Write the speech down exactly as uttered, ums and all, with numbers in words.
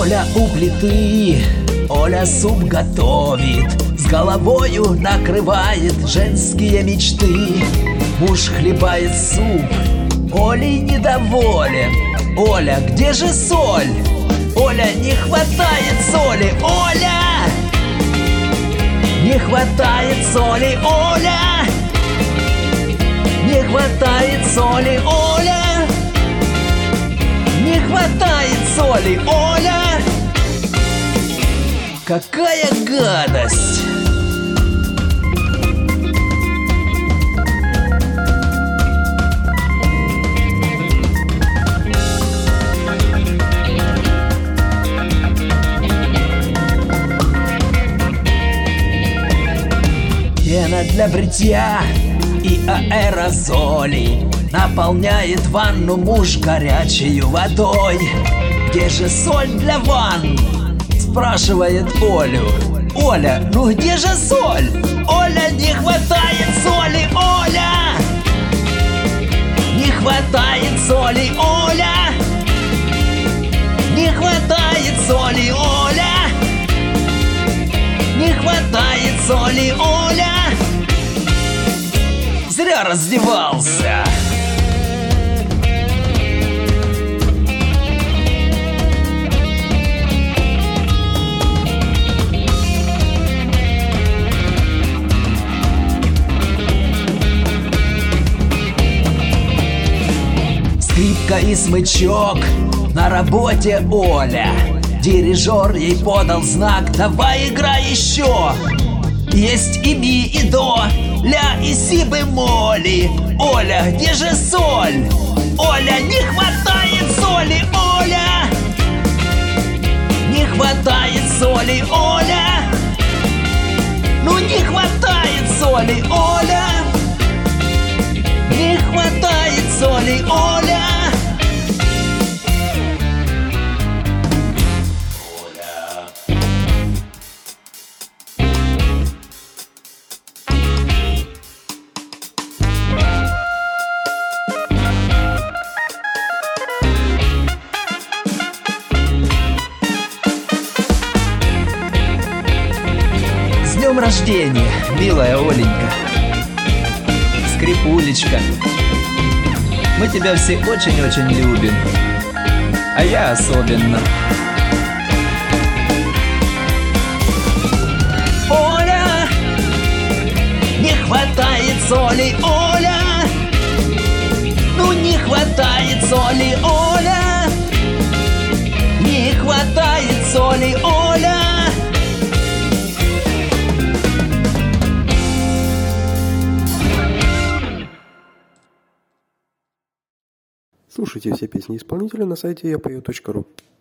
Оля у плиты, Оля суп готовит, с головою накрывает женские мечты. Муж хлебает суп, Олей недоволен. Оля, где же соль? Оля, не хватает соли, Оля! Не хватает соли, Оля! Не хватает соли, Оля! Не хватает соли, Оля! Какая гадость! Пена для бритья и аэрозоли наполняет ванну муж горячей водой. Где же соль для ванн? Спрашивает Олю. Оля, ну где же соль? Оля, не хватает соли, Оля! Не хватает соли, Оля! Не хватает соли, Оля! Не хватает соли, Оля! Зря раздевался. Скрипка и смычок, на работе Оля. Дирижер ей подал знак: давай играй еще. Есть и ми, и до, ля и си бемоли. Оля, где же соль? Оля, не хватает соли, Оля! Не хватает соли, Оля! Ну не хватает соли, Оля! Не хватает соли, Оля! С днем рождения, милая Оленька, Скрипулечка. Мы тебя все очень-очень любим, а я особенно. Оля, не хватает соли, Оля! Ну не хватает соли, Оля! Не хватает соли, Оля! Слушайте все песни исполнителя на сайте я пою точка ру.